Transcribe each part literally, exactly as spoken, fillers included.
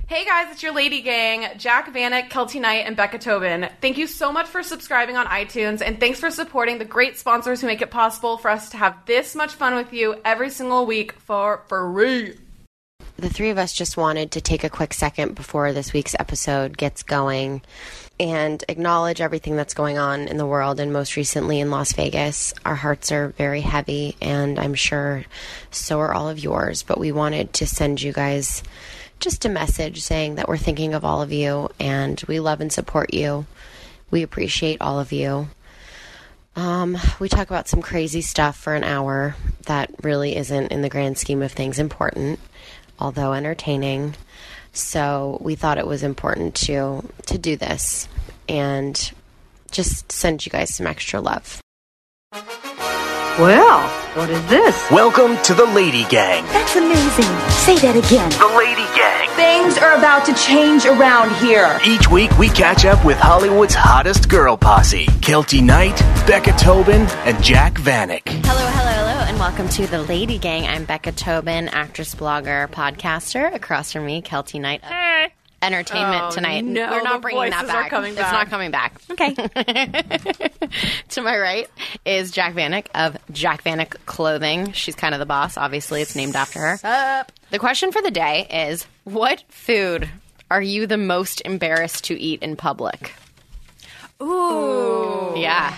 Hey guys, it's your Lady Gang, Jack Vanek, Kelty Knight, and Becca Tobin. Thank you so much for subscribing on iTunes, and thanks for supporting the great sponsors who make it possible for us to have this much fun with you every single week for free. The three of us just wanted to take a quick second before this week's episode gets going and acknowledge everything that's going on in the world, and most recently in Las Vegas. Our hearts are very heavy, and I'm sure so are all of yours, but we wanted to send you guys just a message saying that we're thinking of all of you, and we love and support you. We appreciate all of you. Um, we talk about some crazy stuff for an hour that really isn't, in the grand scheme of things, important, although entertaining. So we thought it was important to to do this and just send you guys some extra love. Well, what is this? Welcome to the Lady Gang. That's amazing. Say that again. The Lady Gang. Things are about to change around here. Each week we catch up with Hollywood's hottest girl posse. Kelty Knight, Becca Tobin, and Jack Vanek. Hello, hello, hello, and welcome to the Lady Gang. I'm Becca Tobin, actress, blogger, podcaster. Across from me, Kelty Knight. Hey. Entertainment Oh, tonight. no, We're not the bringing that voices are back. coming It's back. not coming back. Okay. To my right is Jack Vanek of Jack Vanek Clothing. She's kind of the boss. Obviously, it's named after her. Up. The question for the day is, what food are you the most embarrassed to eat in public? Ooh. Yeah.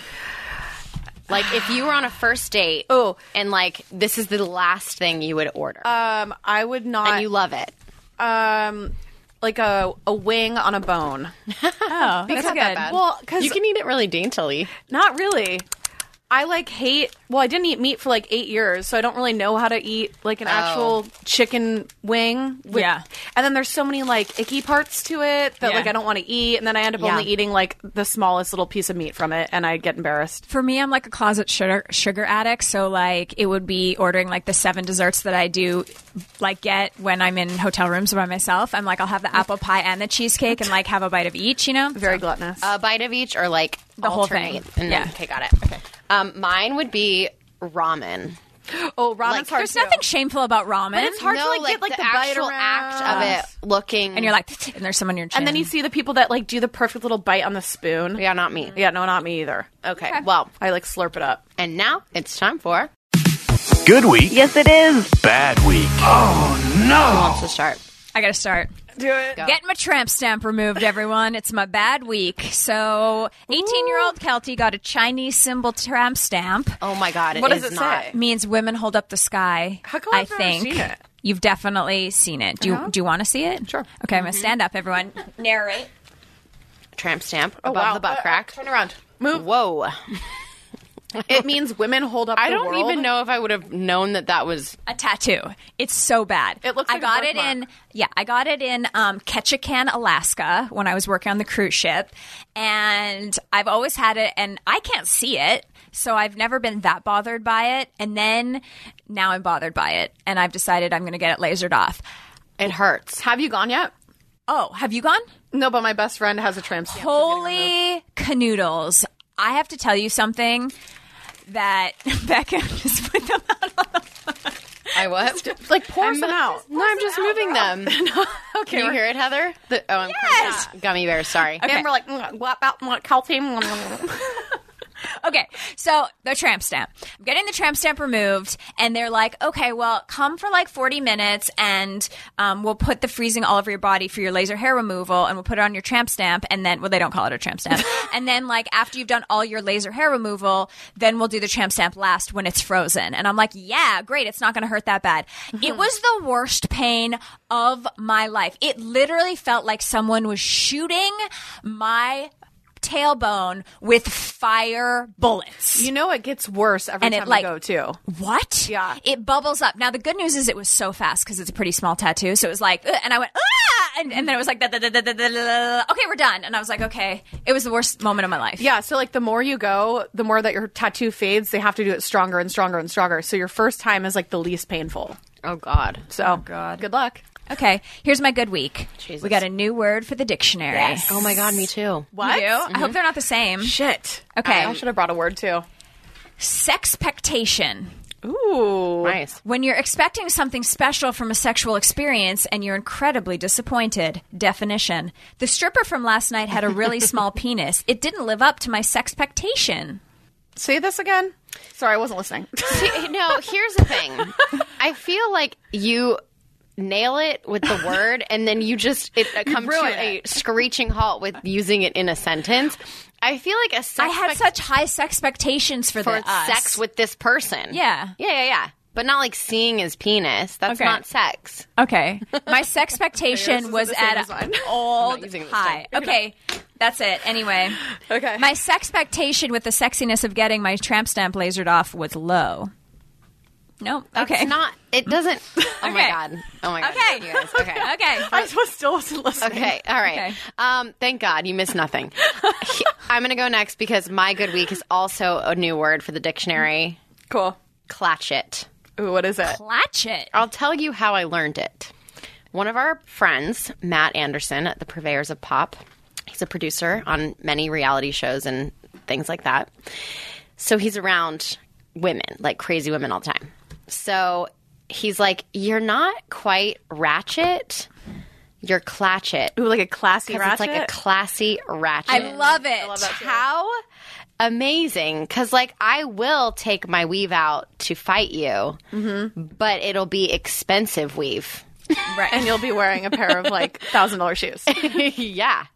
Like, if you were on a first date Ooh. and, like, this is the last thing you would order, Um, I would not. and you love it. um, like a a wing on a bone. Oh, Because- that's good. That bad. Well, because You can eat it really daintily. not really. I like hate. Well, I didn't eat meat for like eight years, so I don't really know how to eat like an Oh. actual chicken wing. With, Yeah. and then there's so many like icky parts to it that Yeah. like I don't want to eat, and then I end up Yeah. only eating like the smallest little piece of meat from it, and I get embarrassed. For me, I'm like a closet sugar sugar addict, so like it would be ordering like the seven desserts that I do like get when I'm in hotel rooms by myself. I'm like, I'll have the apple pie and the cheesecake and like have a bite of each, you know? Very gluttonous. A bite of each, or like The whole thing. alternate? And then- Yeah. Okay, got it. Okay. Um, mine would be ramen. oh, ramen's like, hard There's too. nothing shameful about ramen. But it's hard no, to like, get like the, bite actual around. act of it looking, and you're like, and there's some on your chin. And then you see the people that like do the perfect little bite on the spoon. yeah, not me. Yeah, no, not me either. Okay, well, I like slurp it up. and now it's time for Good week, Yes, it is. bad week. who wants to start. I gotta start. Do it. Go. Getting my tramp stamp removed, everyone. It's my bad week. So, eighteen-year-old Kelty got a Chinese symbol tramp stamp. Oh my god, it What does is it not. say? Means women hold up the sky. How come I I've never think seen it? you've definitely seen it. Do Uh-huh. you do you want to see it? Sure. Okay, I'm gonna stand up, everyone. Narrate. Tramp stamp Oh, above wow. the butt Uh, crack. Turn around. Move. Whoa. It means women hold up I the don't world. even know if I would have known that that was. A tattoo. It's so bad. It looks I like a got it birthmark. in. Yeah, I got it in um, Ketchikan, Alaska, when I was working on the cruise ship, and I've always had it, and I can't see it, so I've never been that bothered by it. And then now I'm bothered by it, and I've decided I'm going to get it lasered off. It hurts. Have you gone yet? Oh, have you gone? No, but my best friend has a tramp stamp. she's getting removed. Holy canoodles! I have to tell you something that Becca just put them out on the phone. I what? Like pour I'm- some out. No, I'm just moving them. Okay. Can you hear it, Heather? The, oh, I'm Yes! crunching gummy bears. Sorry. And we're like, mm, what about what Kelty? Okay, so the tramp stamp. I'm getting the tramp stamp removed, and they're like, okay, well, come for like forty minutes, and um, we'll put the freezing all over your body for your laser hair removal, and we'll put it on your tramp stamp, and then, well, they don't call it a tramp stamp. And then, like, after you've done all your laser hair removal, then we'll do the tramp stamp last when it's frozen. And I'm like, yeah, great, it's not going to hurt that bad. It was the worst pain of my life. It literally felt like someone was shooting my tailbone with fire bullets. You know it gets worse every And it, time like- you go too. What? Yeah. It bubbles up. Now, the good news is it was so fast because it's a pretty small tattoo. So it was like, "Ugh," and I went, ah! And, and then it was like, da, da, da, da, da, da, da. Okay, we're done. And I was like, okay. It was the worst moment of my life. Yeah, so like the more you go, the more that your tattoo fades, they have to do it stronger and stronger and stronger. So your first time is like the least painful. Oh God. So God. Good luck. Okay, here's my good week. Jesus. We got a new word for the dictionary. Oh my God. Me too. What? You do? I hope they're not the same. Shit. Okay. I should have brought a word too. Sexpectation. Ooh. Nice. When you're expecting something special from a sexual experience and you're incredibly disappointed. Definition. The stripper from last night had a really small penis. It didn't live up to my sexpectation. Say this again. Sorry, I wasn't listening. See, no, here's the thing. I feel like you nail it with the word, and then you just it uh, come to ruin a it. screeching halt with using it in a sentence. I feel like a sex I had such high sexpectations for, for the us. sex with this person. Yeah. Yeah, yeah, yeah. But not like seeing his penis. That's Okay. not sex. Okay. My sexpectation Okay, was this is the same at as mine. an old using it this high. Okay. That's it. Anyway. Okay. My sexpectation with the sexiness of getting my tramp stamp lasered off was low. No. That's Okay. not. It doesn't. Oh my Okay. god. Oh my god. Okay. You guys. Okay. Okay. I was still wasn't listening. Okay, all right. Okay. Um, thank God you missed nothing. I'm going to go next because my good week is also a new word for the dictionary. Cool. Clatch it. Ooh, what is it? Latch it. I'll tell you how I learned it. One of our friends, Matt Anderson at the Purveyors of Pop, he's a producer on many reality shows and things like that. So he's around women, like crazy women all the time. So he's like, you're not quite ratchet, you're clatchet. Ooh, like a classy 'Cause ratchet? it's like a classy ratchet. I love it. love that too. How amazing. Because, like, I will take my weave out to fight you, but it'll be expensive weave. Right. And you'll be wearing a pair of like one thousand dollars shoes. Yeah.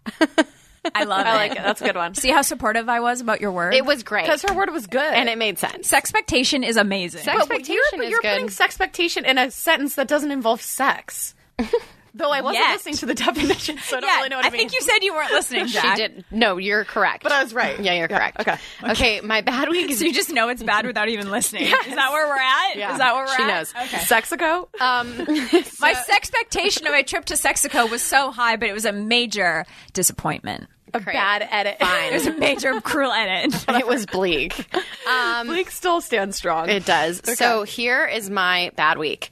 I love it. I like it. That's a good one. See how supportive I was about your word? It was great. Because her word was good. And it made sense. Sexpectation is amazing. Sex- But you're, Expectation but is you're good. putting sexpectation in a sentence that doesn't involve sex. Though I wasn't Yet. listening to the definition, so I don't yeah, really know what I it means. think you said you weren't listening, She Jack. did. No, you're correct. But I was right. Yeah, you're correct. okay. Okay, my bad week is. So you just know it's bad without even listening. Is that where we're at? Yeah. Is that where we're She at? knows. Okay. Sexico? Um, My sexpectation of my trip to Sexico was so high, but it was a major disappointment. a bad edit. It was a major cruel edit. it was bleak. Um, Bleak still stands strong. It does. So here is my bad week.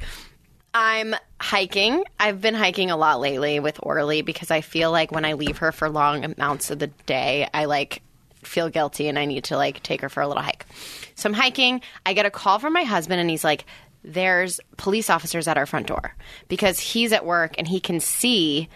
I'm hiking. I've been hiking a lot lately with Orly because I feel like when I leave her for long amounts of the day, I like feel guilty and I need to like take her for a little hike. So I'm hiking. I get a call from my husband and he's like, there's police officers at our front door because he's at work and he can see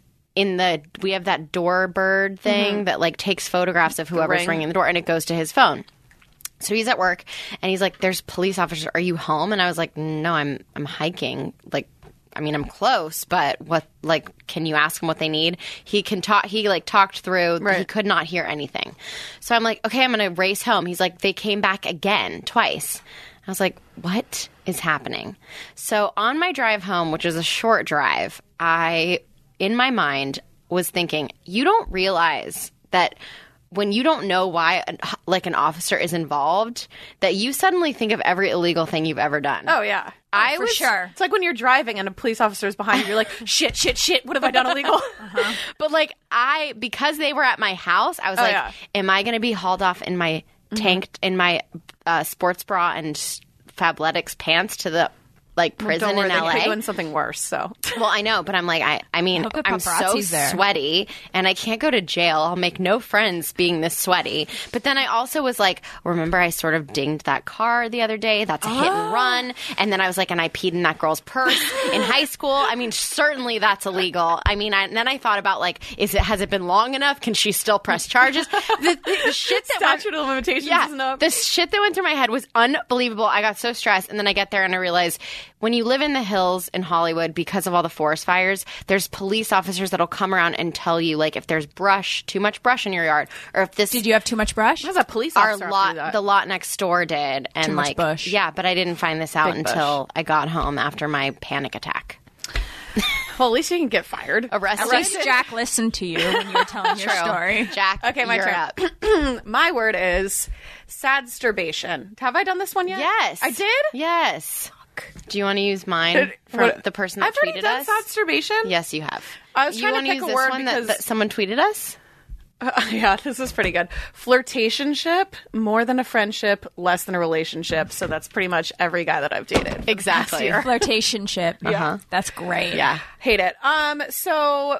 in the, we have that doorbird thing that like takes photographs of whoever's ring. ringing the door and it goes to his phone. So he's at work and he's like, there's police officers. Are you home? And I was like, no, I'm I'm hiking. Like, I mean, I'm close, but what, like, can you ask them what they need? He can talk. He like talked through. Right. He could not hear anything. So I'm like, okay, I'm going to race home. He's like, they came back again twice. I was like, what is happening? So on my drive home, which is a short drive, I, in my mind, was thinking, you don't realize that when you don't know why an, like an officer is involved, that you suddenly think of every illegal thing you've ever done. Oh, yeah. I for was sure. It's like when you're driving and a police officer is behind you, you're like, shit, shit, shit, what have I done illegal? Uh-huh. But like I, because they were at my house, I was Oh, like, yeah. am I going to be hauled off in my tank, in my uh, sports bra and Fabletics pants to the like prison Don't worry, in they L put you A? in something worse, so. Well, I know, but I'm like, I, I mean, Hope the I'm so paparazzi's there. sweaty and I can't go to jail. I'll make no friends being this sweaty. But then I also was like, remember I sort of dinged that car the other day? That's a hit and run. And then I was like, and I peed in that girl's purse in high school. I mean, certainly that's illegal. I mean, I, and then I thought about like, is it, has it been long enough? Can she still press charges? The, the, the shit that went- Statute of limitations yeah, isn't up. the shit that went through my head was unbelievable. I got so stressed, and then I get there and I realize when you live in the hills in Hollywood because of all the forest fires, there's police officers that'll come around and tell you like if there's brush, too much brush in your yard, or if this Did you have too much brush? How does a police our officer have to do lot, that? the lot next door did, and Too much like bush. yeah, but I didn't find this out Big bush. until I got home after my panic attack. Well, at least you can get fired. Arrested. At least Jack listened to you when you were telling your True. story. Jack, Okay, my you're turn. up. My word is sadsturbation. Have I done this one yet? Yes, I did? Yes. Do you want to use mine for What- the person that I've already tweeted done us? sadsturbation? Yes, you have. I was you trying to wanna pick use a this word one that- because- that someone tweeted us. Uh, yeah, this is pretty good. Flirtationship, more than a friendship, less than a relationship. So that's pretty much every guy that I've dated. Exactly. Last year. Flirtationship. Yeah. That's great. Yeah. Hate it. Um, so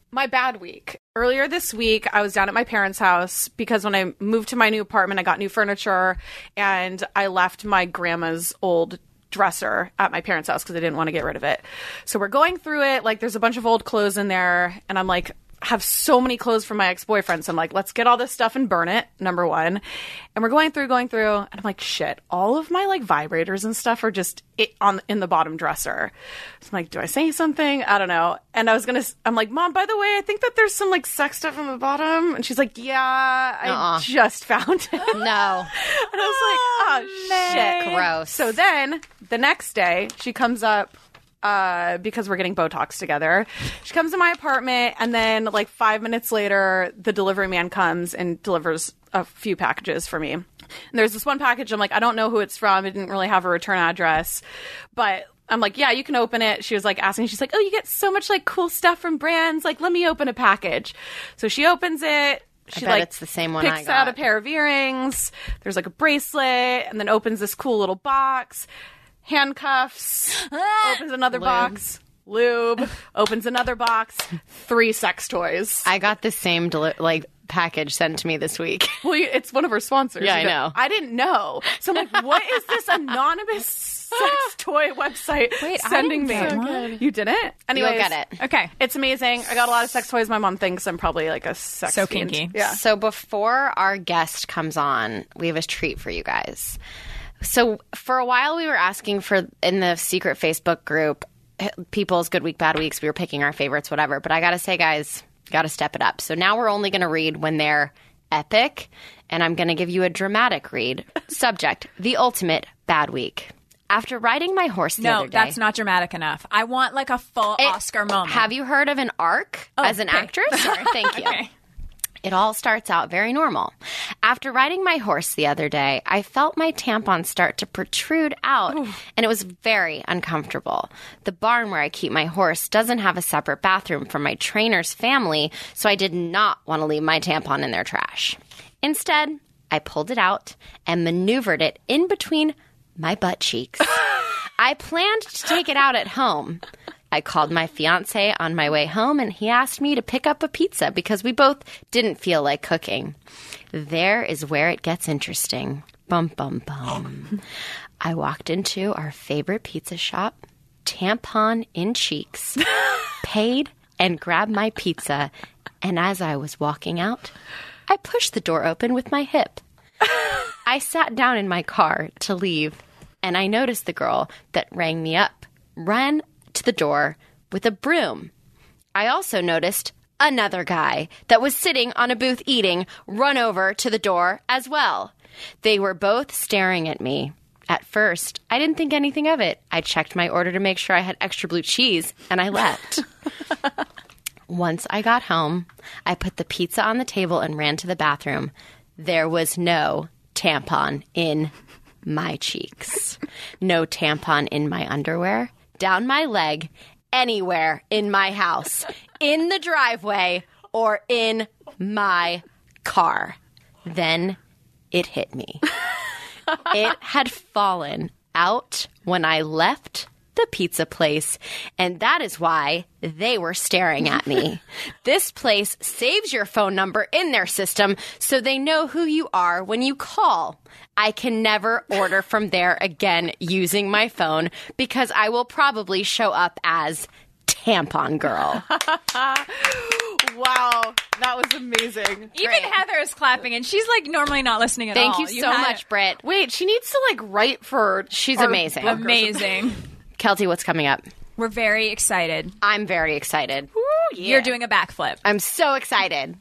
My bad week. Earlier this week, I was down at my parents' house because when I moved to my new apartment, I got new furniture and I left my grandma's old dresser at my parents' house because I didn't want to get rid of it. So we're going through it. Like, there's a bunch of old clothes in there, and I'm like, have so many clothes from my ex-boyfriend. So I'm like, let's get all this stuff and burn it, number one. And we're going through, going through, and I'm like, shit, all of my like vibrators and stuff are just it, on in the bottom dresser. So I'm like, do I say something? I don't know. And I was going to, I'm like, Mom, by the way, I think that there's some like sex stuff on the bottom. And she's like, yeah, I Uh-uh. just found it. No. And I was like, oh, shit. Gross. So then the next day she comes up uh, because we're getting Botox together. She comes to my apartment, and then like five minutes later, the delivery man comes and delivers a few packages for me. And there's this one package. I'm like, I don't know who it's from. It didn't really have a return address, but I'm like, yeah, you can open it. She was like asking, she's like, oh, you get so much like cool stuff from brands. Like, let me open a package. So she opens it. She bet like it's the same one picks I out got. a pair of earrings. There's like a bracelet, and then opens this cool little box. Handcuffs. Opens another Lube. box. Lube. Opens another box. Three sex toys. I got the same deli- like package sent to me this week. Well, you- it's one of our sponsors. Yeah, I You know. I didn't know. So I'm like, what is this anonymous sex toy website Wait, I sending didn't me? get one. You didn't? Anyways, You'll get it. Okay. It's amazing. I got a lot of sex toys. My mom thinks I'm probably like a sex So fiend. kinky. Yeah. So before our guest comes on, we have a treat for you guys. So for a while, we were asking for in the secret Facebook group, people's good week, bad weeks. We were picking our favorites, whatever. But I got to say, guys, got to step it up. So now we're only going to read when they're epic, and I'm going to give you a dramatic read. Subject: the ultimate bad week. After riding my horse the No, other day, that's not dramatic enough. I want like a full It- Oscar moment. Have you heard of an arc Oh, as an okay. actress? Sorry. Thank you. Okay. It all starts out very normal. After riding my horse the other day, I felt my tampon start to protrude out, and it was very uncomfortable. The barn where I keep my horse doesn't have a separate bathroom for my trainer's family, so I did not want to leave my tampon in their trash. Instead, I pulled it out and maneuvered it in between my butt cheeks. I planned to take it out at home. I called my fiance on my way home, and he asked me to pick up a pizza because we both didn't feel like cooking. There is where it gets interesting. Bum, bum, bum. I walked into our favorite pizza shop, tampon in cheeks, paid, and grabbed my pizza. And as I was walking out, I pushed the door open with my hip. I sat down in my car to leave, and I noticed the girl that rang me up ran to the door with a broom. I also noticed another guy that was sitting on a booth eating run over to the door as well. They were both staring at me. At first, I didn't think anything of it. I checked my order to make sure I had extra blue cheese, and I left. Once I got home, I put the pizza on the table and ran to the bathroom. There was no tampon in my cheeks. No tampon in my underwear, down my leg, anywhere in my house, in the driveway, or in my car. Then it hit me. It had fallen out when I left the pizza place, and that is why they were staring at me. This place saves your phone number in their system so they know who you are when you call. I can never order from there again using my phone because I will probably show up as Tampon Girl. Wow, that was amazing. Even Heather is clapping, and she's like normally not listening at Thank all. you so had much, Britt. Wait, she needs to like write for. She's our amazing. book or amazing. Kelty, what's coming up? We're very excited. I'm very excited. You're doing a backflip. I'm so excited.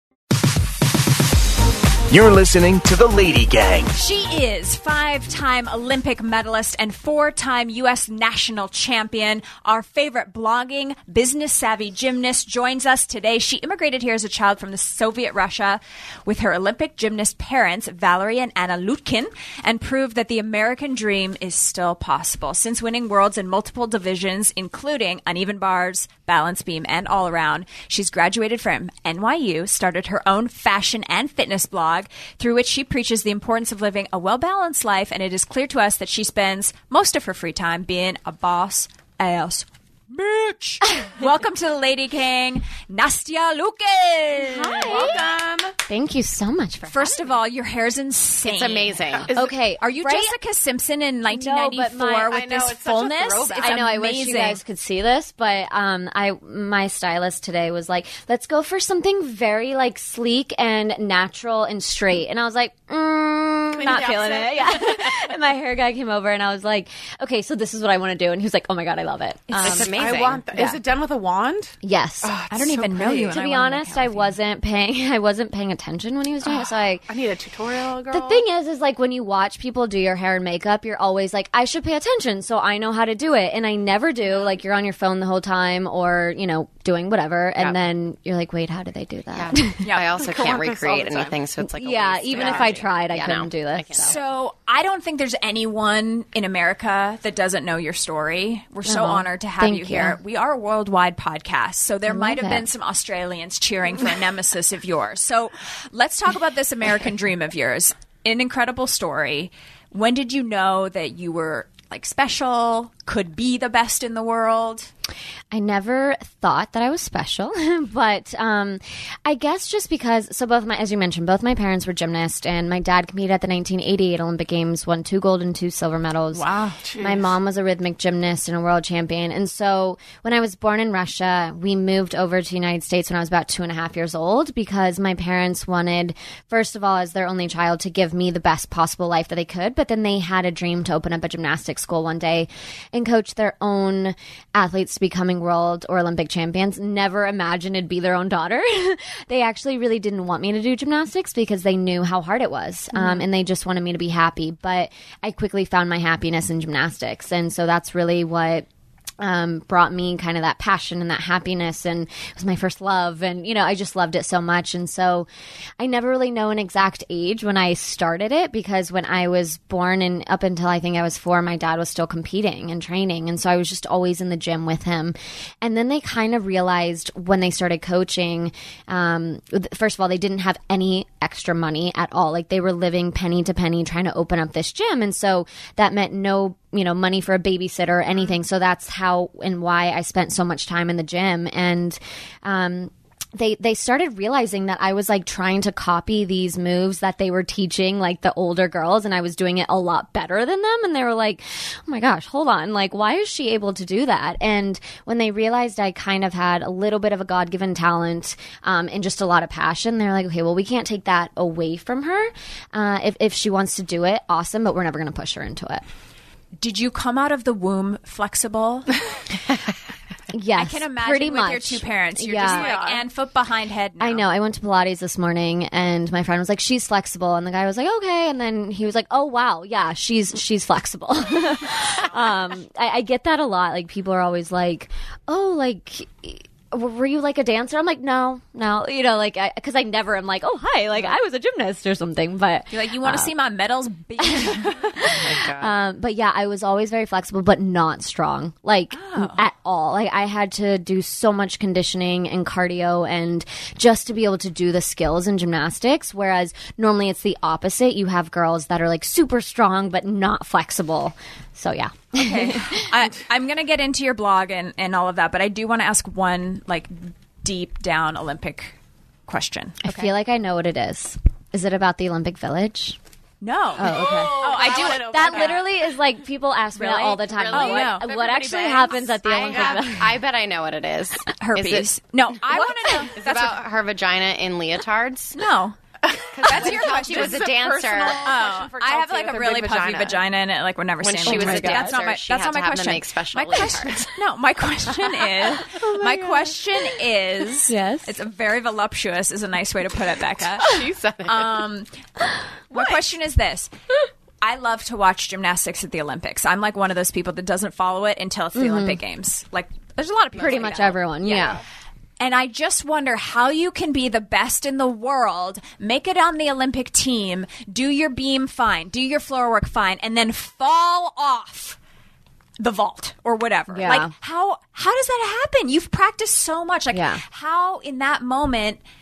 You're listening to The Lady Gang. She is five-time Olympic medalist and four-time U S national champion. Our favorite blogging, business-savvy gymnast joins us today. She immigrated here as a child from the Soviet Russia with her Olympic gymnast parents, Valerie and Anna Lutkin, and proved that the American dream is still possible. Since winning worlds in multiple divisions, including uneven bars, balance beam, and all-around, she's graduated from N Y U, started her own fashion and fitness blog, through which she preaches the importance of living a well-balanced life, and it is clear to us that she spends most of her free time being a boss-ass bitch. Welcome to the Lady King, Nastia Lucas. Welcome. Thank you so much for First of all, your hair's insane. It's amazing. Okay, Are you right? Jessica Simpson in nineteen ninety-four No, but my- with I know, this it's such a fullness? throwback. It's I know. I wish amazing. you guys could see this, but um, I my stylist today was like, "Let's go for something very like sleek and natural and straight." And I was like, mm, "Not the feeling opposite. it." Yeah. And my hair guy came over, and I was like, "Okay, so this is what I want to do." And he was like, "Oh my god, I love it." Um, It's amazing. I want that. Is it done with a wand? yes. I don't even know you. and to I be wanna make honest, out I with you. wasn't paying. I wasn't paying attention when he was doing it, so I. I need a tutorial, girl. The thing is, is like when you watch people do your hair and makeup, you're always like, I should pay attention so I know how to do it. And I never do. Like you're on your phone the whole time or, you know, doing whatever. And Yeah. then you're like, wait, how do they do that? Yeah. I also Go can't on this all recreate the time. anything, so it's like a Yeah, waste even of if I energy. tried, I Yeah, couldn't no, do I this. can't. so. So I don't think there's anyone in America that doesn't know your story. We're so Oh, honored to have thank you here. you. We are a worldwide podcast, so there might have it. been some Australians cheering for a nemesis of yours. So let's talk about this American dream of yours. An incredible story. When did you know that you were like special, could be the best in the world? I never thought that I was special, but um, I guess just because, so both my, as you mentioned, both my parents were gymnasts, and my dad competed at the nineteen eighty-eight Olympic Games, won two gold and two silver medals. Wow. My mom was a rhythmic gymnast and a world champion. And so when I was born in Russia, we moved over to the United States when I was about two and a half years old because my parents wanted, first of all, as their only child, to give me the best possible life that they could. But then they had a dream to open up a gymnastics school one day and coach their own athletes to becoming world or Olympic champions. Never imagined it'd be their own daughter. They actually really didn't want me to do gymnastics because they knew how hard it was. Mm-hmm. Um, and they just wanted me to be happy. But I quickly found my happiness in gymnastics. And so that's really what um, brought me kind of that passion and that happiness, and it was my first love, and you know, I just loved it so much. And so I never really know an exact age when I started it, because when I was born and up until I think I was four, my dad was still competing and training, and so I was just always in the gym with him. And then they kind of realized when they started coaching, um, first of all, they didn't have any extra money at all. Like they were living penny to penny trying to open up this gym, and so that meant no you know, money for a babysitter or anything. So that's how and why I spent so much time in the gym. And, um, they, they started realizing that I was like trying to copy these moves that they were teaching like the older girls, and I was doing it a lot better than them. And they were like, oh my gosh, hold on. Like, why is she able to do that? And when they realized I kind of had a little bit of a God-given talent, um, and just a lot of passion, they're like, okay, well, we can't take that away from her. Uh, if, if she wants to do it, awesome, but we're never going to push her into it. Did you come out of the womb flexible? Yes, I can imagine pretty with much. your two parents. You're Yeah. just like, and foot behind head now. I know. I went to Pilates this morning, and my friend was like, "She's flexible," and the guy was like, "Okay," and then he was like, "Oh wow, yeah, she's she's flexible." um, I, I get that a lot. Like people are always like, "Oh, like." Were you like a dancer? I'm like, no, no, you know, like, because I, I never am like, oh, hi, like I was a gymnast or something. But You're like, you want to uh, see my medals? Um, but yeah, I was always very flexible, but not strong, like Oh. at all. Like I had to do so much conditioning and cardio, and just to be able to do the skills in gymnastics. Whereas normally it's the opposite. You have girls that are like super strong but not flexible. So yeah. Okay. I, I'm going to get into your blog and, and all of that, but I do want to ask one like deep down Olympic question. I feel like I know what it is. Is it about the Olympic Village? No. Oh, okay. Oh, I do. wanna know That about literally is like people ask me Really? that all the time. Really? What, No. what Everybody actually bangs. happens at the I, Olympic Village? I bet I know what it is. Herpes. Is it, No, I want to know. is it about her vagina in leotards? No. That's your question. She was a This is dancer. personal Oh, question for I have Kelsey like with a her really big puffy vagina. and it like would never When stand she on was my a God. That's not dancer, my. she That's had not my to have them question. make special my question. leotards. No, my question is. my question is. Yes. It's a very voluptuous. Is a nice way to put it, Becca. She said it. Um, my question is this. I love to watch gymnastics at the Olympics. I'm like one of those people that doesn't follow it until it's the Olympic Games. Like, there's a lot of people. Pretty like much that. everyone, yeah. And I just wonder how you can be the best in the world, make it on the Olympic team, do your beam fine, do your floor work fine, and then fall off the vault or whatever. Yeah. Like, how how does that happen? You've practiced so much. Like, Yeah. how in that moment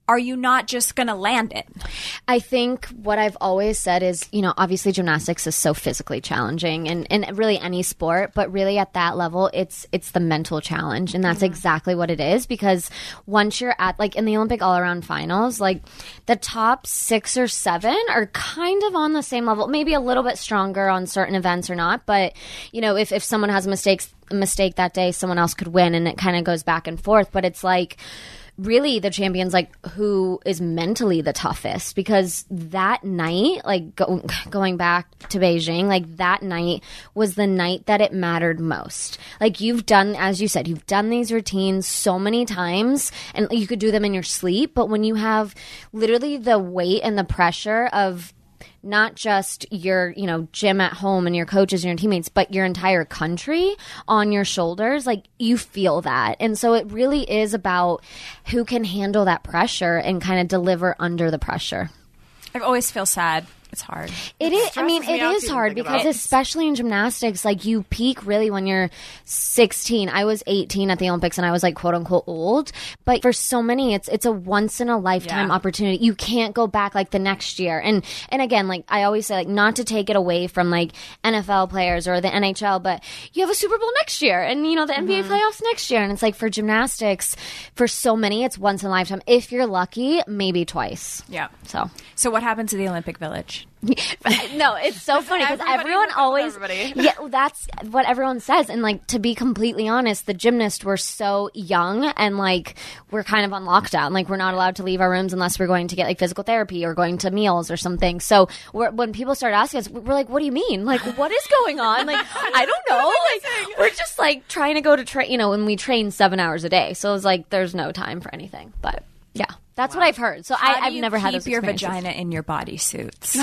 are you not just going to land it? I think what I've always said is, you know, obviously gymnastics is so physically challenging and, and really any sport, but really at that level, it's it's the mental challenge. And that's mm-hmm. exactly what it is, because once you're at, like in the Olympic all-around finals, like the top six or seven are kind of on the same level, maybe a little bit stronger on certain events or not. But, you know, if, if someone has mistakes, a mistake that day, someone else could win, and it kind of goes back and forth. But it's like, really the champions, like who is mentally the toughest, because that night, like go, going back to Beijing, like that night was the night that it mattered most. Like you've done, as you said, you've done these routines so many times and you could do them in your sleep, but when you have literally the weight and the pressure of not just your, you know, gym at home and your coaches and your teammates, but your entire country on your shoulders, like you feel that. And so it really is about who can handle that pressure and kind of deliver under the pressure. I always feel sad. It's hard. It is. I mean, it is hard because especially in gymnastics, like you peak really when you're sixteen. I was eighteen at the Olympics and I was like quote unquote old. But for so many, it's it's a once in a lifetime Yeah. opportunity. You can't go back like the next year. And and again, like I always say, like not to take it away from like N F L players or the N H L, but you have a Super Bowl next year and you know the N B A playoffs next year. And it's like for gymnastics, for so many, it's once in a lifetime. If you're lucky, maybe twice. Yeah. So. So what happened to the Olympic Village? No, it's so funny because Everybody everyone was with always, everybody. yeah, that's what everyone says. And like, to be completely honest, the gymnasts were so young and like, we're kind of on lockdown. Like, we're not allowed to leave our rooms unless we're going to get like physical therapy or going to meals or something. So we're, when people started asking us, we're like, what do you mean? Like, what is going on? Like, I don't know. Like, we're just like trying to go to train, you know, and we train seven hours a day. So it's like, there's no time for anything. But yeah, that's what I've heard. So How I, do I've you never had keep those your experiences. vagina in your bodysuits.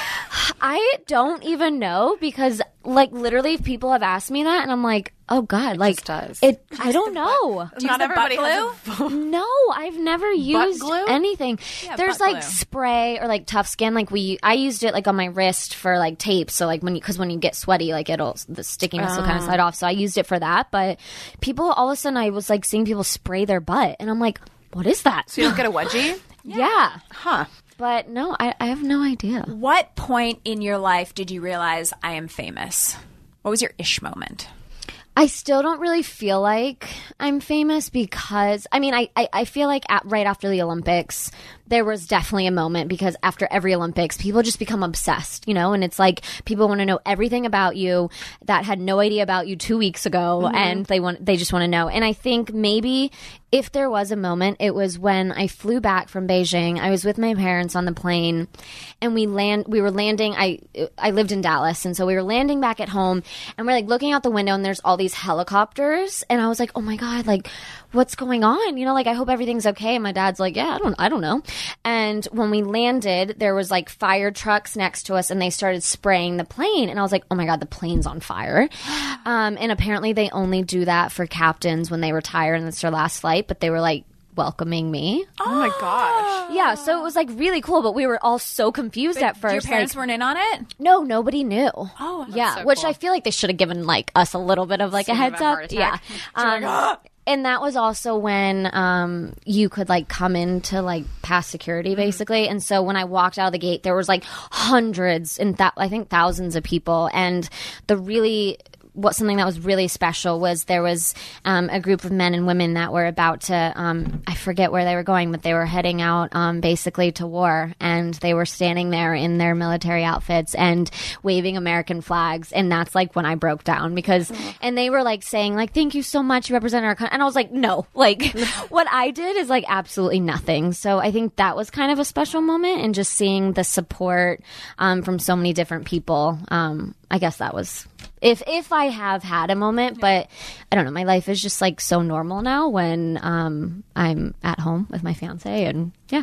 I don't even know because, like, literally, if people have asked me that, and I'm like, oh god, like, just does. it. I don't know. Do you Not use the butt everybody has glue? a No, I've never used glue? anything. Yeah, There's butt like glue. spray or like Tough Skin. Like we, I used it like on my wrist for like tape. So like when you, because when you get sweaty, like it'll the stickiness will kind of slide off. So I used it for that. But people, all of a sudden, I was like seeing people spray their butt, and I'm like, what is that? So you don't get a wedgie? yeah. Huh. But no, I, I have no idea. What point in your life did you realize I am famous? What was your ish moment? I still don't really feel like I'm famous because, I mean, I, I, I feel like at, right after the Olympics, there was definitely a moment because after every Olympics, people just become obsessed, you know, and it's like people want to know everything about you that had no idea about you two weeks ago, mm-hmm. and they want they just want to know. And I think maybe if there was a moment, it was when I flew back from Beijing. I was with my parents on the plane, and we land. We were landing. I I lived in Dallas, and so we were landing back at home, and we're like looking out the window, and there's all these helicopters, and I was like, oh my god, like what's going on? You know, like I hope everything's okay. And my dad's like, yeah, I don't, I don't know. And when we landed, there was like fire trucks next to us, and they started spraying the plane, and I was like, oh my god, the plane's on fire. Um, and apparently they only do that for captains when they retire and it's their last flight. But they were like welcoming me. Oh my gosh. Yeah, so it was like really cool, but we were all so confused at first. Your parents like, weren't in on it? no, nobody knew. Oh, that's yeah, so which cool. I feel like they should have given like us a little bit of like a Give heads them a heart up. attack. Yeah. Um, and that was also when um, you could like come into like past security basically. And so when I walked out of the gate, there was like hundreds and th- I think thousands of people. And the really what something that was really special was there was um, a group of men and women that were about to um, I forget where they were going, but they were heading out um, basically to war, and they were standing there in their military outfits and waving American flags. And that's like when I broke down because and they were like saying like, thank you so much, you represent our country. And I was like, no, like what I did is like absolutely nothing. So I think that was kind of a special moment, and just seeing the support um, from so many different people. um, I guess that was if if I have had a moment, but I don't know. My life is just like so normal now when um, I'm at home with my fiance, and yeah.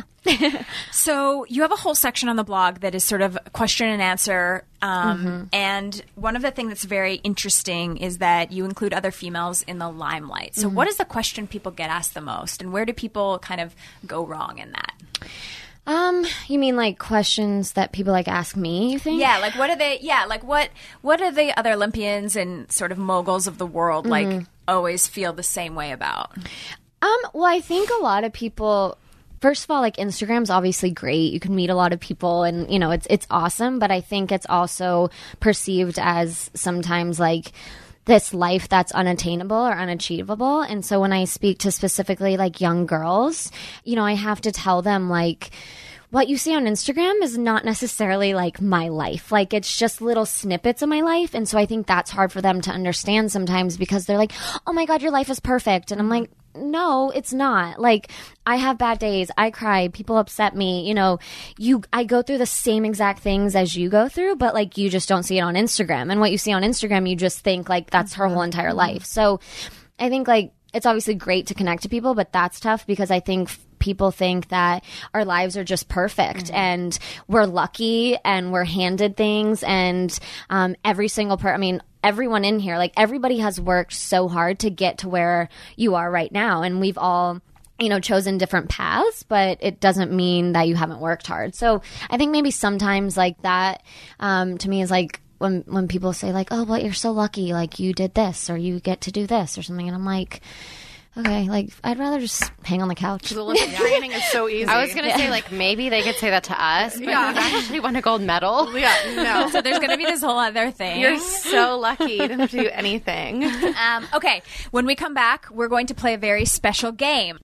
So you have a whole section on the blog that is sort of question and answer. Um, Mm-hmm. And one of the things that's very interesting is that you include other females in the limelight. So Mm-hmm. what is the question people get asked the most, and where do people kind of go wrong in that? Um, you mean like questions that people like ask me? You think? Yeah, like what are they? Yeah, like what what are the other Olympians and sort of moguls of the world like always feel the same way about? Um, well, I think a lot of people, first of all, like Instagram's obviously great. You can meet a lot of people and, you know, it's it's awesome, but I think it's also perceived as sometimes like this life that's unattainable or unachievable. And so when I speak to specifically like young girls, you know, I have to tell them like, what you see on Instagram is not necessarily like my life. Like it's just little snippets of my life. And so I think that's hard for them to understand sometimes because they're like, oh my God, your life is perfect. And I'm like, no, it's not. Like I have bad days. I cry. People upset me. You know, you, I go through the same exact things as you go through, but like you just don't see it on Instagram. And what you see on Instagram, you just think like that's her whole entire life. So I think like it's obviously great to connect to people, but that's tough because I think people think that our lives are just perfect mm-hmm. and we're lucky and we're handed things and um, every single person, I mean, everyone in here, like everybody has worked so hard to get to where you are right now. And we've all, you know, chosen different paths, but it doesn't mean that you haven't worked hard. So I think maybe sometimes like that um, to me is like, when when people say like, oh, well, you're so lucky, like you did this or you get to do this or something. And I'm like, okay, like I'd rather just hang on the couch. The Olympic training is so easy. I was going to yeah. say like maybe they could say that to us, but yeah. we actually won a gold medal. Yeah, no. So there's going to be this whole other thing. You're so lucky. You didn't have to do anything. Um, okay, when we come back, we're going to play a very special game.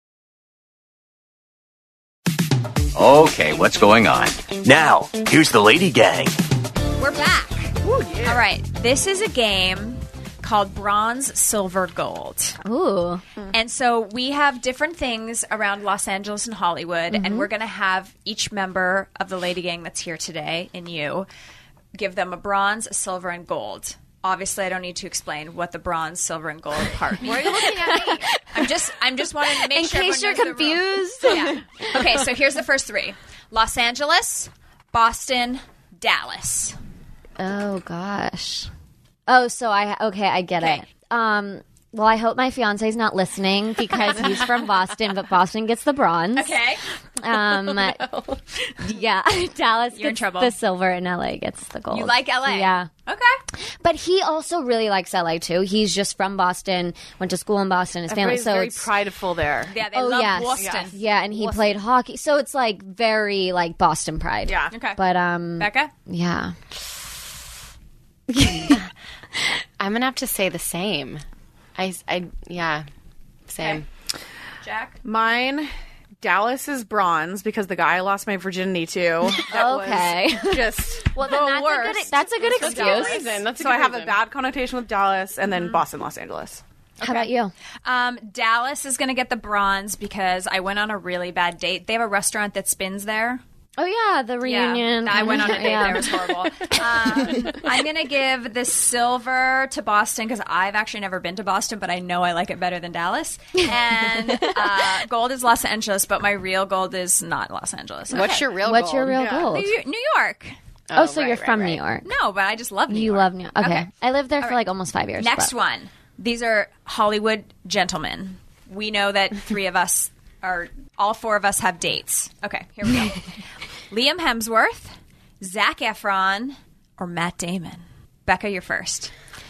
Okay, what's going on? Now, here's the Lady Gang. We're back. Ooh, yeah. All right, this is a game called Bronze, Silver, Gold. Ooh. And so we have different things around Los Angeles and Hollywood, mm-hmm. and we're going to have each member of the Lady Gang that's here today, and you, give them a bronze, a silver, and gold. Obviously, I don't need to explain what the bronze, silver, and gold part means. Why are you looking at me? I'm just, I'm just wanting to make In sure case you're everyone knows confused. the rules. Yeah. Okay, so here's the first three. Los Angeles, Boston, Dallas. Oh, gosh. Oh, so I, okay, I get Okay. it. Um, well, I hope my fiance's not listening because he's from Boston, but Boston gets the bronze. Okay. Um, yeah, Dallas You're in gets trouble. the silver and L A gets the gold. You like L A? Yeah. Okay. But he also really likes L A too. He's just from Boston, went to school in Boston, his family. Everybody's So very it's, prideful there. Yeah, they oh, love yes. Boston. Yes. yeah, and he played hockey. So it's like very like Boston pride. Yeah. Okay. But, um, Becca? yeah. I'm going to have to say the same. I, I yeah, same. Okay. Jack? Mine, Dallas is bronze because the guy I lost my virginity to. That Okay. was just Well, the then that's worst. a good, that's a good So excuse. reason. That's a so good I have reason. a bad connotation with Dallas and then Boston, Los Angeles. How about you? Um, Dallas is going to get the bronze because I went on a really bad date. They have a restaurant that spins there. Oh, yeah, the reunion. Yeah, I went on a date Yeah. there. It was horrible. Um, I'm going to give the silver to Boston because I've actually never been to Boston, but I know I like it better than Dallas. And uh, gold is Los Angeles, but my real gold is not Los Angeles. What's Okay. your real What's gold? your real Yeah. gold? New, New York. Oh, so right, you're right, from right. New York. No, but I just love New You York. love New York. Okay. Okay. I lived there All for right. like almost five years. Next but- one. These are Hollywood gentlemen. We know that three of us are, all four of us have dates. Okay, here we go. Liam Hemsworth, Zac Efron, or Matt Damon. Becca, you're first.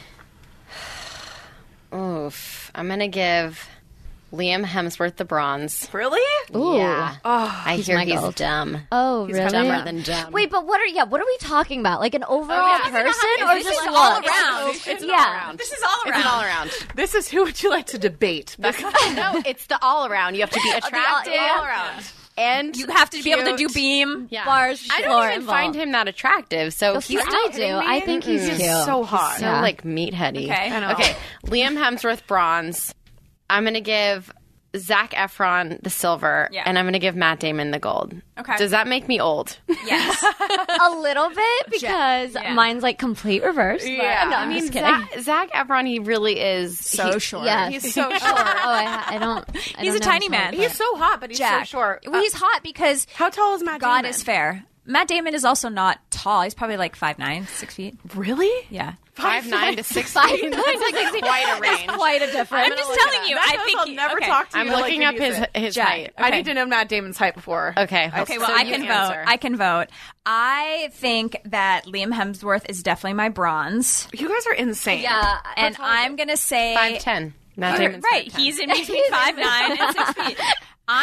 Oof. I'm going to give Liam Hemsworth the bronze. Really? Ooh. Yeah. I hear my he's gold. dumb. Oh, He's really? dumber than dumb. Wait, but what are yeah? What are we talking about? Like an overall yeah. person or This just is all looks? around. It's Yeah. all around. This is all around. It's all around. This is who would you like to debate? no, it's the all around. You have to be attractive. yeah. all around. And You have to be able to do cute. beam. Yeah. Bars, I floor, don't even and find ball. him that attractive. So He's, he's I do. I think he's He's cute. so hot. so Yeah. like meatheady. Okay. I know. Okay. Liam Hemsworth bronze. I'm gonna give Zac Efron the silver, Yeah. and I'm gonna give Matt Damon the gold. Okay. Does that make me old? Yes. a little bit because Yeah. mine's like complete reverse. but- Yeah. no, I I'm mean, just kidding. Zac, Zac Efron, he really is so he- short. Yes. He's so short. oh, I, I don't. I He's don't a know tiny his man. height, He's so hot, but he's Jack. so short. Well, he's hot because How tall is Matt God Damon? is fair. Matt Damon is also not tall. He's probably like five nine, six feet. Really? Yeah. five nine to six Five feet. nine That's like quite a range. quite a difference. I'm just telling you. That I shows think I'll he- never okay. talk to you. I'm to, like, looking up deduce his it. his Jack. height. I Okay. need to know Matt Damon's height before. Okay. Okay, well, So I you can vote. answer. I can vote. I think that Liam Hemsworth is definitely my bronze. You guys are insane. Yeah, And I'm going to say... Five ten. Matt Okay, Damon's right, five ten. he's in between five nine and six feet. I'm going to be the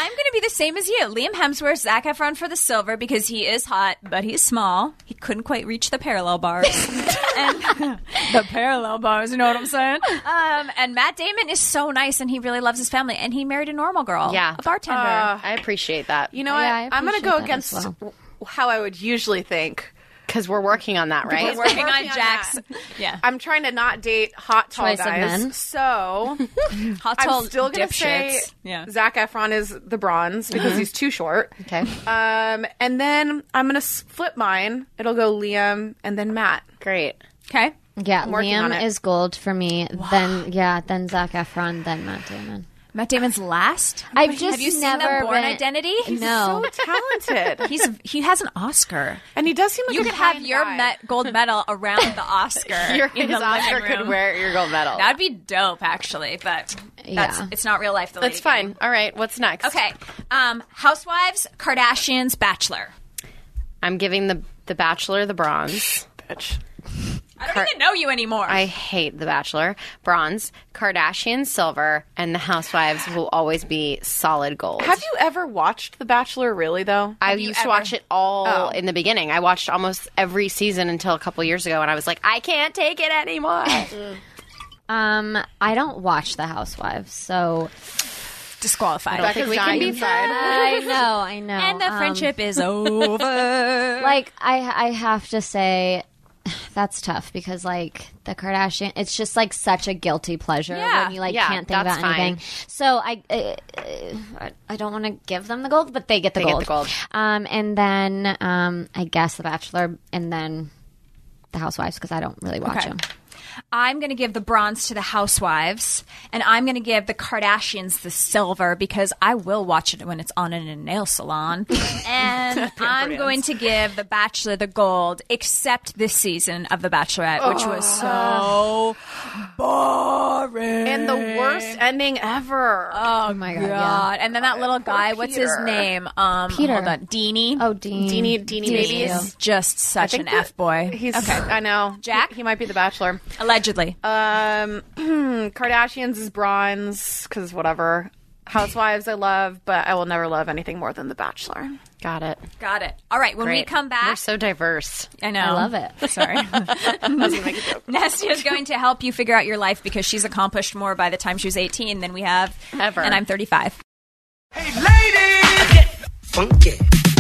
same as you. Liam Hemsworth, Zac Efron for the silver because he is hot, but he's small. He couldn't quite reach the parallel bars. and the parallel bars, you know what I'm saying? Um, and Matt Damon is so nice, and he really loves his family, and he married a normal girl, Yeah. a bartender. Uh, I appreciate that. You know Yeah, what? I I'm going to appreciate go that as against well. how I would usually think. Because we're working on that, right? We're working Working on on Jack's. that. Yeah, I'm trying to not date hot tall Choice of guys. men. So hot I'm tall still going to say dipshits. Yeah. Zac Efron is the bronze because he's too short. Okay. Um, and then I'm going to flip mine. It'll go Liam and then Matt. Great. Okay. Yeah, working on Liam it. is gold for me. Then yeah, then Zac Efron, then Matt Damon. Matt Damon's last. I've just Have you seen never the Born been- Identity? No. So talented. He's he has an Oscar. And he does seem like You a could have kind your guy. met gold medal around the Oscar. Your in the his Oscar living room. could wear your gold medal. That'd be dope, actually, but that's Yeah. it's not real life. The That's Lady fine. Gang. All right. What's next? Okay, um, Housewives, Kardashians, Bachelor. I'm giving the the Bachelor the bronze. Bitch. I don't even know you anymore. I hate The Bachelor. Bronze, Kardashian silver, and The Housewives will always be solid gold. Have you ever watched The Bachelor, really, though? I you used ever- to watch it all Oh. in the beginning. I watched almost every season until a couple years ago, and I was like, I can't take it anymore. Um, I don't watch The Housewives, so Disqualified. I think we can be inside. I know, I know. and the Um, friendship is over. like I, I have to say, that's tough because like the Kardashian, it's just like such a guilty pleasure Yeah, when you like yeah, can't think that's about anything. fine. So I, uh, uh, I don't want to give them the gold, but they get the They get gold. the gold. Um, and then um, I guess The Bachelor, and then The Housewives because I don't really watch Okay. them. I'm going to give the bronze to the Housewives, and I'm going to give the Kardashians the silver because I will watch it when it's on in a nail salon. And I'm going to give the Bachelor the gold, except this season of The Bachelorette, which was so boring. And the worst ending ever. Oh my God, God! yeah. And then that little guy, what's his Peter. name? Um, Peter. Hold on, Deanie. Oh, Dean. Deanie, Deanie babies. He's just such an that F boy. He's, okay. I know. Jack? He, he might be the Bachelor. Allegedly. Um, Kardashians is bronze, because whatever. Housewives I love, but I will never love anything more than The Bachelor. Got it. Got it. All right. When we Great. come back, We're so diverse. I know. I love it. Sorry. Nastia is going to help you figure out your life because she's accomplished more by the time she was eighteen than we have Ever. And I'm thirty-five. Hey, ladies! Get funky.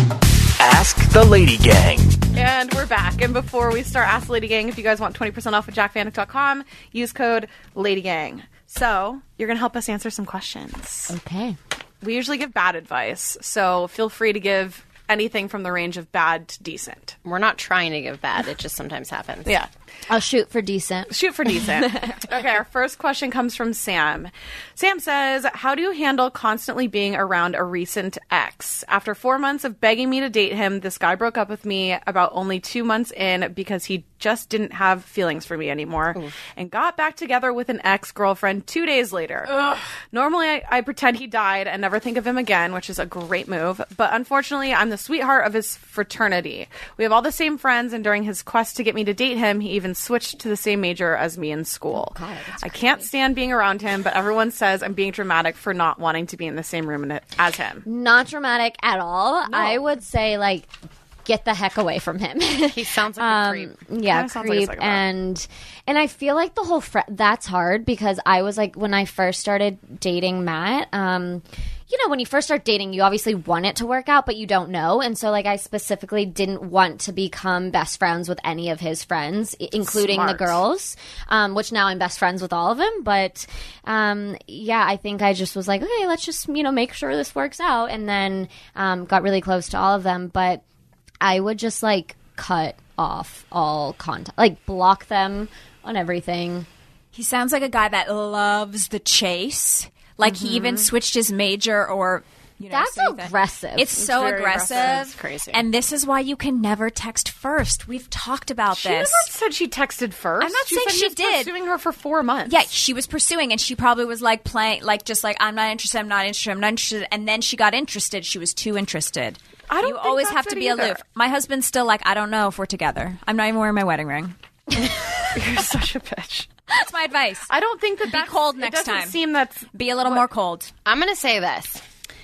Ask the Lady Gang. And we're back. And before we start Ask the Lady Gang, if you guys want twenty percent off at jack vanek dot com, use code LadyGang. So you're going to help us answer some questions. Okay. We usually give bad advice, so feel free to give anything from the range of bad to decent. We're not trying to give bad. It just sometimes happens. Yeah. I'll shoot for decent. Shoot for decent. Okay, our first question comes from Sam. Sam says, how do you handle constantly being around a recent ex? After four months of begging me to date him, this guy broke up with me about only two months in because he just didn't have feelings for me anymore and got back together with an ex-girlfriend two days later. Normally, I, I pretend he died and never think of him again, which is a great move. But unfortunately, I'm the sweetheart of his fraternity. We have all the same friends, and during his quest to get me to date him, he even switched to the same major as me in school. God, I can't stand being around him, but everyone says I'm being dramatic for not wanting to be in the same room as him. Not dramatic at all. I would say like get the heck away from him. He sounds like a um, creep. yeah, Kinda sounds like a creep, psychopath. and and I feel like the whole fr- that's hard because I was like when I first started dating Matt. Um, you know, when you first start dating, you obviously want it to work out, but you don't know. And so, like, I specifically didn't want to become best friends with any of his friends, I- including the Smart. girls, um, which now I'm best friends with all of them. But, um, yeah, I think I just was like, okay, let's just, you know, make sure this works out. And then um, got really close to all of them. But I would just, like, cut off all contact, like, block them on everything. He sounds like a guy that loves the chase. Like he even switched his major or you know, That's so that- aggressive. It's so very aggressive. aggressive. It's crazy. And this is why you can never text first. We've talked about She this. never said she texted first. I'm not saying said she was did. pursuing her for four months. Yeah, she was pursuing, and she probably was like playing, like just like I'm not interested, I'm not interested, I'm not interested, and then she got interested. She was too interested. I don't You think always that's have to it be either. aloof. My husband's still like, I don't know if we're together. I'm not even wearing my wedding ring. You're such a bitch. That's my advice. I don't think that Be that's, cold it next doesn't time. seem that's Be a little more cold. I'm going to say this.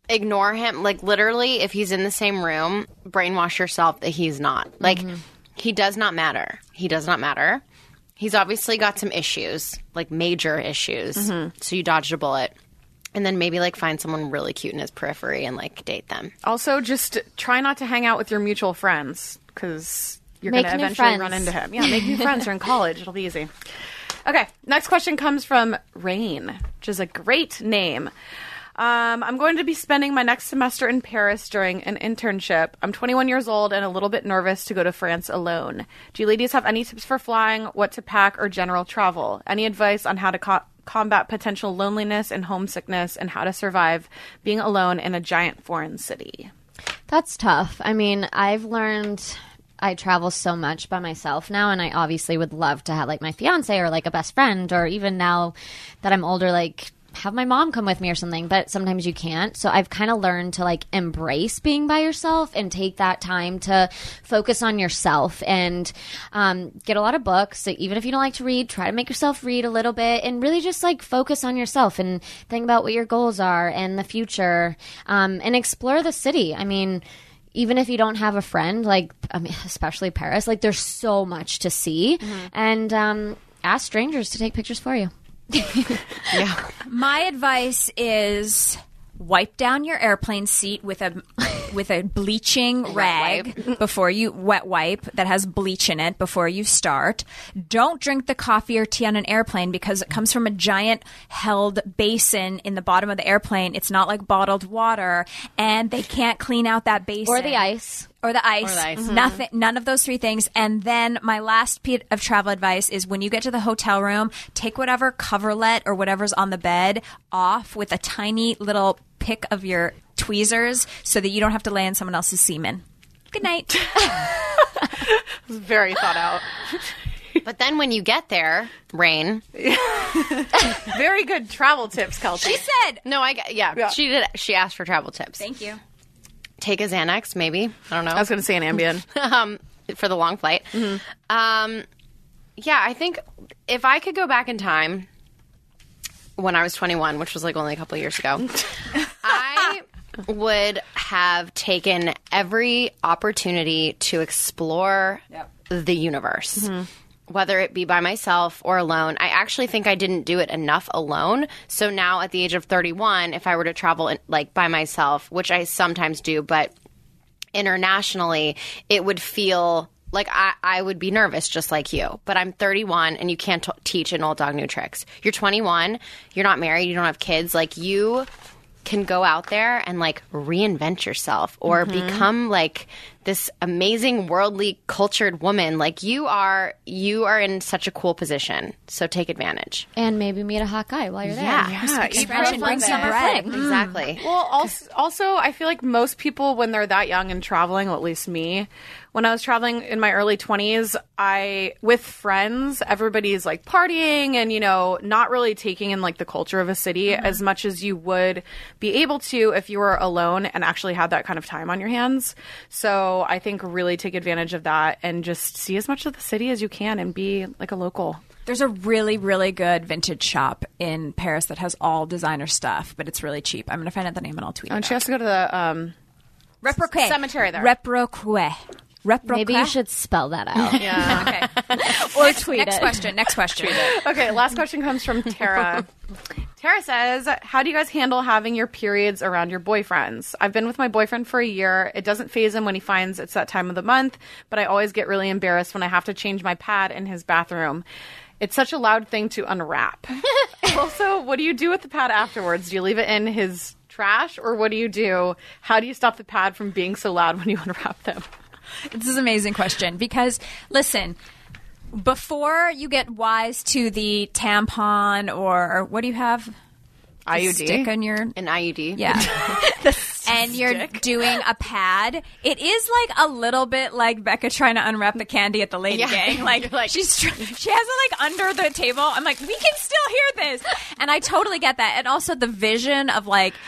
ignore him. Like, literally, if he's in the same room, brainwash yourself that he's not. Like, mm-hmm. he does not matter. He does not matter. He's obviously got some issues, like major issues. Mm-hmm. So you dodged a bullet. And then maybe, like, find someone really cute in his periphery and, like, date them. Also, just try not to hang out with your mutual friends because you're going to eventually friends. run into him. Yeah, make new friends. You're in college. It'll be easy. Okay, next question comes from Rain, which is a great name. Um, I'm going to be spending my next semester in Paris during an internship. I'm twenty-one years old and a little bit nervous to go to France alone. Do you ladies have any tips for flying, what to pack, or general travel? Any advice on how to co- combat potential loneliness and homesickness and how to survive being alone in a giant foreign city? That's tough. I mean, I've learned... I travel so much by myself now, and I obviously would love to have, like, my fiance or, like, a best friend, or even now that I'm older, like, have my mom come with me or something, but sometimes you can't. So I've kind of learned to, like, embrace being by yourself and take that time to focus on yourself and um, get a lot of books. So even if you don't like to read, try to make yourself read a little bit and really just, like, focus on yourself and think about what your goals are and the future, um, and explore the city. I mean... Even if you don't have a friend, like, I mean, especially Paris, like, there's so much to see. Mm-hmm. And um, ask strangers to take pictures for you. Yeah. My advice is wipe down your airplane seat with a with a bleaching rag before you wet wipe that has bleach in it before you start. Don't drink the coffee or tea on an airplane because it comes from a giant held basin in the bottom of the airplane. It's not like bottled water, and they can't clean out that basin or the ice. Or the ice. Or the ice. Mm-hmm. Nothing, none of those three things. And then my last bit of travel advice is when you get to the hotel room, take whatever coverlet or whatever's on the bed off with a tiny little pick of your tweezers so that you don't have to lay in someone else's semen. Good night. It was very thought out. But then when you get there, Rain. Very good travel tips, Kelsey. She said. No, I yeah, yeah. She did. She asked for travel tips. Thank you. Take a Xanax, maybe. I don't know. I was going to say an Ambien. um, for the long flight. Mm-hmm. Um, yeah, I think if I could go back in time when I was twenty-one, which was like only a couple of years ago, I would have taken every opportunity to explore yep. the universe. Mm-hmm. Whether it be by myself or alone. I actually think I didn't do it enough alone. So now at the age of thirty-one, if I were to travel in, like by myself, which I sometimes do, but internationally, it would feel like I, I would be nervous just like you. But I'm thirty-one and you can't t- teach an old dog new tricks. You're twenty-one, you're not married, you don't have kids. Like you can go out there and like reinvent yourself or mm-hmm. become like this amazing worldly cultured woman. Like you are you are in such a cool position. So take advantage. And maybe meet a hot guy while you're there. Yeah. Yeah. Expression brings some bread. Mm. Exactly. Well, also, also, I feel like most people when they're that young and traveling, well, at least me, when I was traveling in my early twenties, I, with friends, everybody's like partying and, you know, not really taking in like the culture of a city mm-hmm. as much as you would be able to if you were alone and actually had that kind of time on your hands. So I think really take advantage of that and just see as much of the city as you can and be like a local. There's a really, really good vintage shop in Paris that has all designer stuff, but it's really cheap. I'm going to find out the name and I'll tweet oh, it and she out. has to go to the um, Reproque. cemetery there. Reproque. Reproque. Maybe you should spell that out. Yeah. Okay. Or next, tweet next it. question. Next question. Okay, last question comes from Tara. Tara says, how do you guys handle having your periods around your boyfriends? I've been with my boyfriend for a year. It doesn't faze him when he finds it's that time of the month, but I always get really embarrassed when I have to change my pad in his bathroom. It's such a loud thing to unwrap. Also, what do you do with the pad afterwards? Do you leave it in his trash, or what do you do? How do you stop the pad from being so loud when you unwrap them? This is an amazing question because, listen, before you get wise to the tampon or what do you have? I U D. Stick on your... An I U D. Yeah. And you're doing a pad. It is like a little bit like Becca trying to unwrap the candy at the Lady Yeah. Gang. Like, like she's tr- she has it like under the table. I'm like, we can still hear this. And I totally get that. And also the vision of like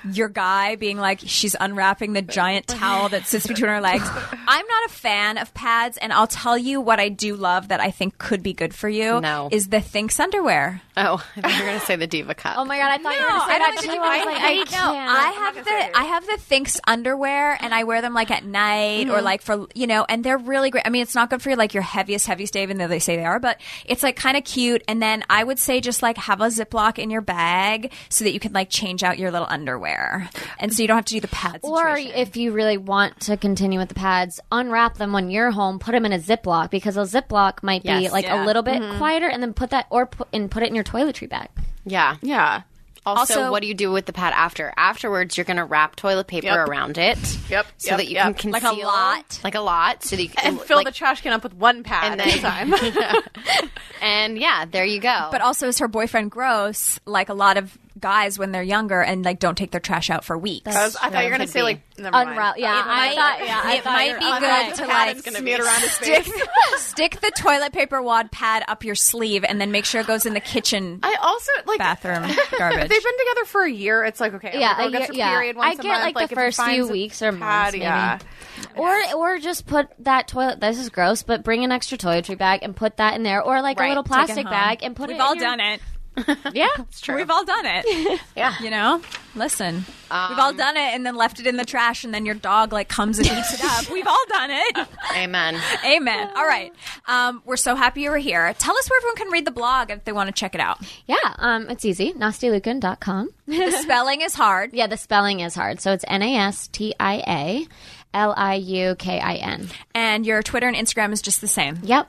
your guy being like, she's unwrapping the giant towel that sits between her legs. I'm not a fan of pads, and I'll tell you what I do love that I think could be good for you. No. Is the Thinx underwear. Oh, I thought you were going to say the Diva Cup. Oh my god, I thought you were going to say I that don't too. think I was I- like, I- I no, can't. I have the I have the Thinx underwear, and I wear them like at night or like for you know, and they're really great. I mean, it's not good for your like your heaviest heaviest day, even though they say they are, but it's like kind of cute. And then I would say just like have a Ziploc in your bag so that you can like change out your little underwear, and so you don't have to do the pads. Or if you really want to continue with the pads, unwrap them when you're home, put them in a Ziploc, because a Ziploc might be Yes. like Yeah. a little bit quieter, and then put that or put and put it in your toiletry bag. Yeah. Yeah. Also, Also- what do you do with the pad after? Afterwards, you're going to wrap toilet paper Yep. around it. Yep, So yep, that you yep. can Like conceal. a lot. Like a lot. So that you can, And fill like, the trash can up with one pad and at a then- time. And yeah, there you go. But also, is her boyfriend gross? Like a lot of guys when they're younger and like don't take their trash out for weeks. I, was, I thought you were going to Could say, be. like, never mind. Unwrap. Yeah, It I might- thought. Yeah, I it thought might you were- be I good thought- to Pad like is gonna be around his stick, face. stick the toilet paper wad pad up your sleeve and then make sure it goes in the kitchen I also, like, bathroom if garbage. they've been together for a year, it's like, okay, Yeah, yeah, a gets year- a yeah. period I once a get, month. like, the if he first few finds a weeks or months, pad, maybe. yeah. Or or just put that toilet. This is gross, but bring an extra toiletry bag and put that in there, or like Right, a little take it plastic home. bag and put We've it. all in your- done it. yeah, it's true. We've all done it. yeah. You know, listen, we've Um, all done it, and then left it in the trash, and then your dog like comes and eats it up. We've all done it. Amen. Amen. All right, um, we're so happy you were here. Tell us where everyone can read the blog if they want to check it out. Yeah, um, it's easy. nasty lukin dot com. The spelling is hard. Yeah, the spelling is hard. So it's N A S T I A L I U K I N. And your Twitter and Instagram is just the same. Yep.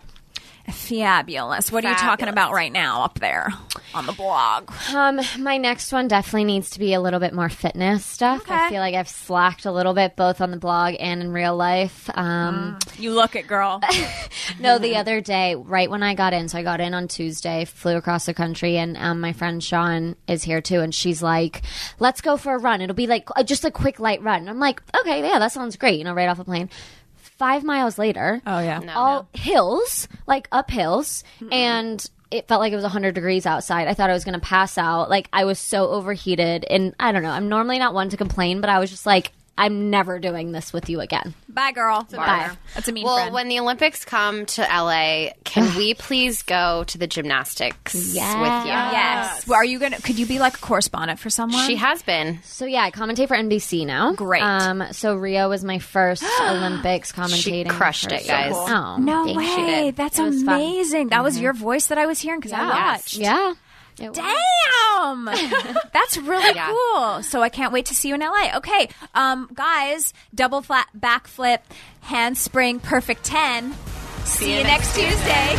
Fabulous. What are you talking about right now up there on the blog? Um, my next one definitely needs to be a little bit more fitness stuff. I Okay. feel like I've slacked a little bit both on the blog and in real life. Um, You look it, girl. No, the other day, right when I got in, so I got in on Tuesday, flew across the country, and um, my friend Sean is here too, and she's like, let's go for a run. It'll be like uh, just a quick light run. And I'm like, okay, yeah, that sounds great, you know, right off the plane. Five miles later, Oh, yeah. No, all no. hills, like up hills, and it felt like it was one hundred degrees outside. I thought I was going to pass out. Like, I was so overheated, and I don't know, I'm normally not one to complain, but I was just like, I'm never doing this with you again. Bye, girl. Bye. That's a mean Well, friend. when the Olympics come to L A, can we please go to the gymnastics Yes. with you? Yes. Well, are you gonna? Could you be like a correspondent for someone? She has been. So yeah, I commentate for N B C now. Great. Um, so Rio was my first Olympics commentating. crushed it, for- guys. Oh, No thank you. way. That's It was fun. amazing. That was your voice that I was hearing because I watched. Yeah. It was. Damn, that's really Yeah. cool. So I can't wait to see you in L A. Okay, um, guys, double flat backflip, handspring, perfect ten. See, you next Tuesday.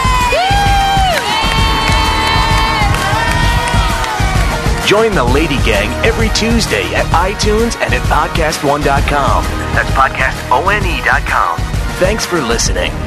Join the Lady Gang every Tuesday at iTunes and at podcast one dot com. That's podcast one dot com. Thanks for listening.